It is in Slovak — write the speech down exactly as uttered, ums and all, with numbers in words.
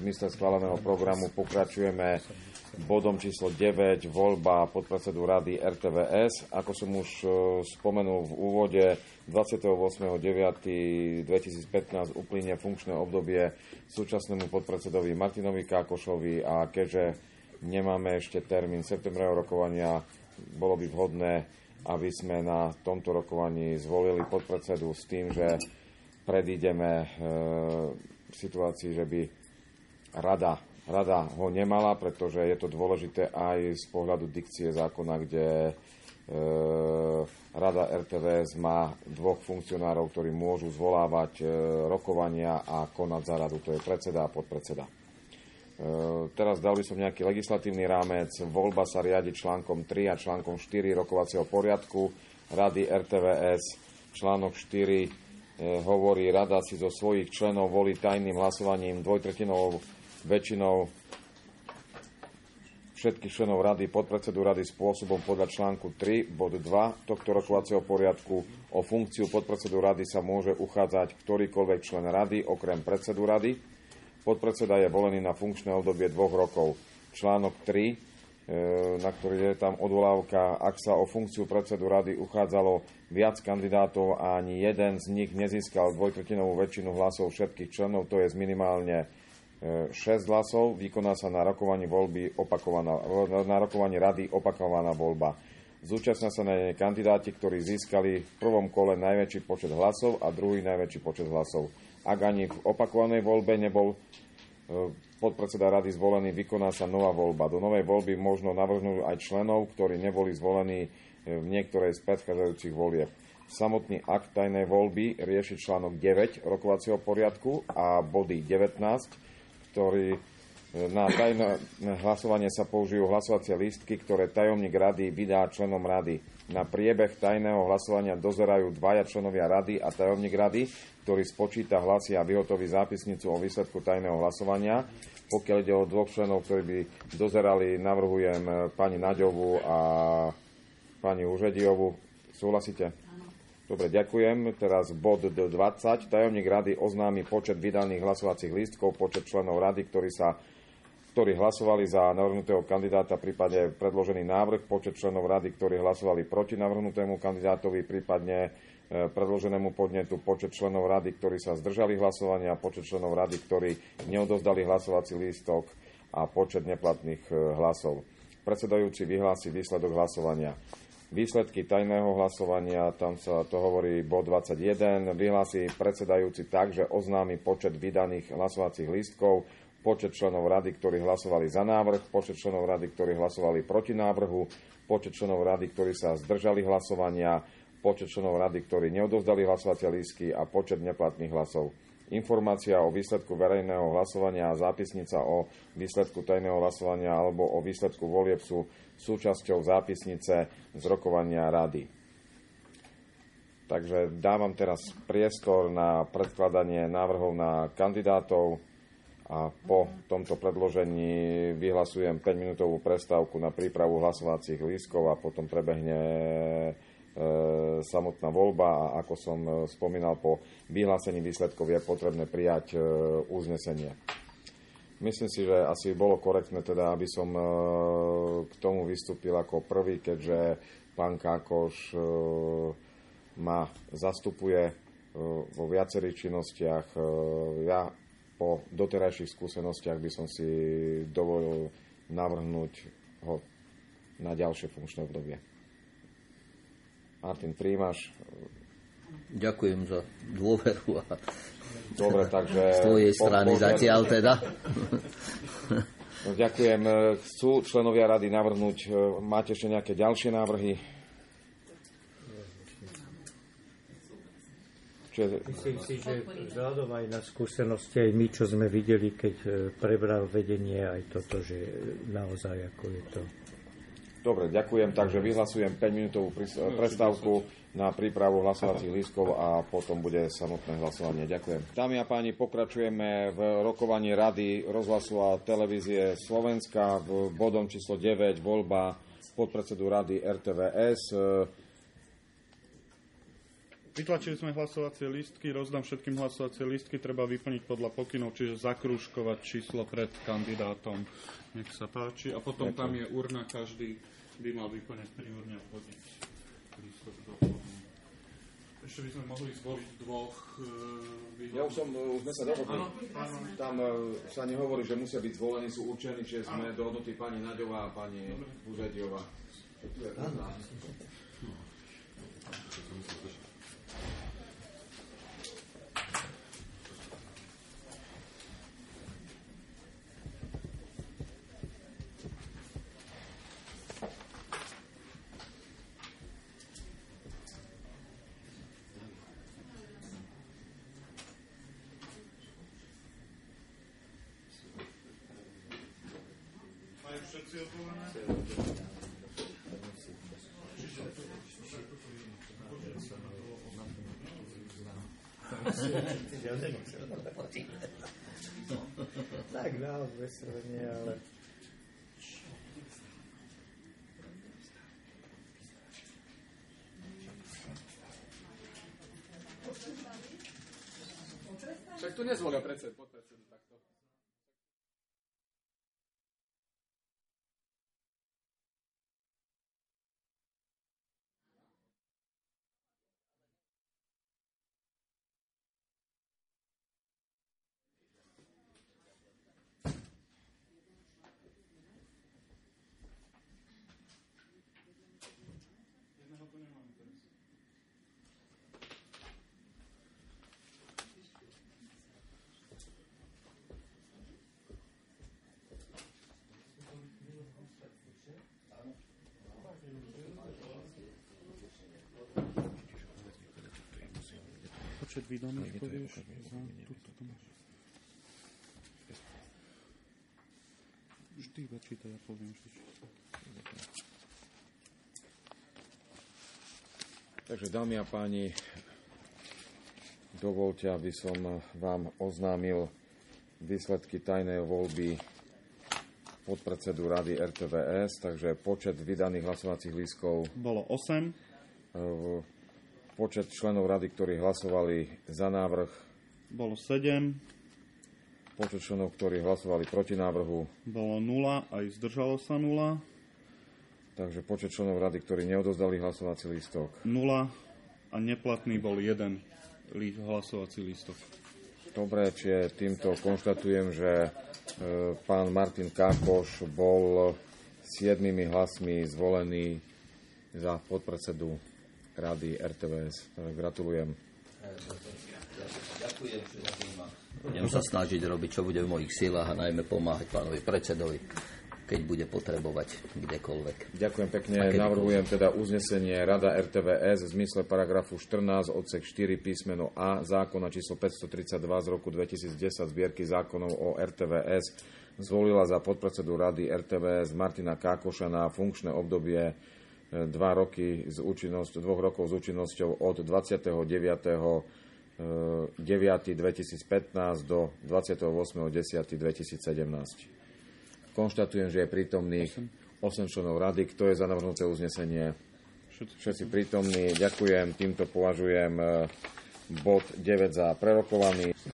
zmysle schváleného programu pokračujeme bodom číslo deväť, voľba podpredsedu Rady er té vé es. Ako som už spomenul v úvode, dvadsiateho ôsmeho deviateho dvetisícpätnásť uplynie funkčné obdobie súčasnému podpredsedovi Martinovi Kákošovi a keďže nemáme ešte termín septembrového rokovania, bolo by vhodné, aby sme na tomto rokovaní zvolili podpredsedu s tým, že predídeme e, situácii, že by rada, rada ho nemala, pretože je to dôležité aj z pohľadu dikcie zákona, kde e, Rada er té vé es má dvoch funkcionárov, ktorí môžu zvolávať e, rokovania a konať za radu, to je predseda a podpredseda. E, teraz dal by som nejaký legislatívny rámec. Voľba sa riadi článkom tri a článkom štyri rokovacieho poriadku Rady er té vé es. Článok štyri hovorí, rada si zo svojich členov volí tajným hlasovaním dvojtretinovou väčšinou všetkých členov rady, podpredsedu rady spôsobom podľa článku tri bod dva tohto rokovacieho poriadku. O funkciu podpredsedu rady sa môže uchádzať ktorýkoľvek člen rady okrem predsedu rady. Podpredseda je volený na funkčné obdobie dvoch rokov. Článok tri, na ktorý je tam odvolávka, ak sa o funkciu predsedu rady uchádzalo viac kandidátov a ani jeden z nich nezískal dvojtretinovú väčšinu hlasov všetkých členov, to je minimálne šesť hlasov, vykoná sa na rokovaní voľby opakovaná, na rokovaní rady opakovaná voľba. Zúčastnia sa na nej kandidáti, ktorí získali v prvom kole najväčší počet hlasov a druhý najväčší počet hlasov. Ak ani v opakovanej voľbe nebol podpredseda rady zvolený, vykoná sa nová voľba. Do novej voľby možno navrhnúť aj členov, ktorí neboli zvolení v niektorej z predchádzajúcich volieb. Samotný akt tajnej voľby rieši článok deväť rokovacieho poriadku a body devätnásť, ktorý na tajné hlasovanie sa použijú hlasovacie lístky, ktoré tajomník rady vydá členom rady. Na priebeh tajného hlasovania dozerajú dvaja členovia rady a tajomník rady, ktorý spočíta hlasy a vyhotoví zápisnicu o výsledku tajného hlasovania. Pokiaľ ide o dvoch členov, ktorí by dozerali, navrhujem pani Naďovú a pani Užediovu. Súhlasíte? Dobre, ďakujem. Teraz bod dvadsať. Tajomník rady oznámi počet vydaných hlasovacích lístkov, počet členov rady, ktorí sa ktorí hlasovali za navrhnutého kandidáta, prípadne predložený návrh, počet členov rady, ktorí hlasovali proti navrhnutému kandidátovi, prípadne predloženému podnetu, počet členov rady, ktorí sa zdržali hlasovania, počet členov rady, ktorí neodozdali hlasovací lístok a počet neplatných hlasov. Predsedajúci vyhlási výsledok hlasovania. Výsledky tajného hlasovania, tam sa to hovorí bod dvadsaťjeden, vyhlási predsedajúci tak, že oznámi počet vydaných hlasovacích lístkov, počet členov rady, ktorí hlasovali za návrh, počet členov rady, ktorí hlasovali proti návrhu, počet členov rady, ktorí sa zdržali hlasovania, počet členov rady, ktorí neodovzdali hlasovacie lístky a počet neplatných hlasov. Informácia o výsledku verejného hlasovania a zápisnica o výsledku tajného hlasovania alebo o výsledku volieb sú súčasťou zápisnice z rokovania rady. Takže dávam teraz priestor na predkladanie návrhov na kandidátov. A po tomto predložení vyhlasujem päťminútovú prestávku na prípravu hlasovacích lístkov a potom prebehne e, samotná voľba a ako som spomínal, po vyhlásení výsledkov je potrebné prijať e, uznesenie. Myslím si, že asi bolo korektné, teda, aby som e, k tomu vystúpil ako prvý, keďže pán Kákoš e, ma zastupuje e, vo viacerých činnostiach. E, ja Po doterajších skúsenostiach by som si dovolil navrhnúť ho na ďalšie funkčné obdobie. Martin, príjmaš? Ďakujem za dôveru. A dobre, takže... Z tvojej strany po, po, zatiaľ teda. No, ďakujem. Chcú členovia rady navrhnúť, máte ešte nejaké ďalšie návrhy? Myslím si, že vzhľadom aj na skúsenosti, aj my, čo sme videli, keď prebral vedenie, aj toto, že naozaj ako je to. Dobre, ďakujem. Takže vyhlasujem päťminútovú prestávku na prípravu hlasovacích lístkov a potom bude samotné hlasovanie. Ďakujem. Dámy a páni, pokračujeme v rokovaní Rady rozhlasu a televízie Slovenska v bodom číslo deväť, voľba podpredsedu Rady er té vé es. Vytlačili sme hlasovacie lístky, rozdám všetkým hlasovacie lístky, treba vyplniť podľa pokynov, čiže zakrúžkovať číslo pred kandidátom. Nech sa páči. A potom tam je urna, každý by mal vyplniť pri urne vhodiť lístok do urny. Ešte by sme mohli zvoliť dvoch... Uh, ja už som, už sme sa dohodli. Tam uh, sa nehovorí, že musia byť zvolení, sú určení, čiže sme dohodnutí pani Naďová a pani Buzediová. Všetci odvolené? Tak naozaj nie, ale... Však tu nezvolia predsed, podpredsedu takto. Počet vydaných povieš? Vždy iba čítaj, ja poviem vždy čítaj. Takže dámy a páni, dovoľte, aby som vám oznámil výsledky tajnej voľby podpredsedu Rady er té vé es. Takže počet vydaných hlasovacích lístkov bolo osem. Počet členov rady, ktorí hlasovali za návrh, bolo sedem. Počet členov, ktorí hlasovali proti návrhu, bolo nula, aj zdržalo sa nula. Takže počet členov rady, ktorí neodozdali hlasovací lístok, nula a neplatný bol jeden hlasovací lístok. Dobre, čiže týmto konštatujem, že e, pán Martin Kákoš bol siedmimi hlasmi zvolený za podpredsedu Rady er té vé es. Gratulujem. Ďakujem, že ma. Budem sa snažiť robiť, čo bude v mojich silách a najmä pomáhať pánovi predsedovi, keď bude potrebovať kdekoľvek. Ďakujem pekne. Navrhujem teda uznesenie Rada er té vé es v zmysle paragrafu štrnásť odsek štyri písmeno A zákona číslo päťstotridsaťdva z roku dvetisícdesať zbierky zákonov o er té vé es zvolila za podpredsedu Rady er té vé es Martina Kákoša na funkčné obdobie dva roky s účinnosť, dvoch rokov s účinnosťou od dvadsiateho deviateho deviateho dvetisícpätnásť do dvadsiateho ôsmeho desiateho dvetisícsedemnásť. Konštatujem, že je prítomných osem členov rady. Kto je za navrhnuté uznesenie? Všetci prítomní. Ďakujem. Týmto považujem bod deväť za prerokovaný.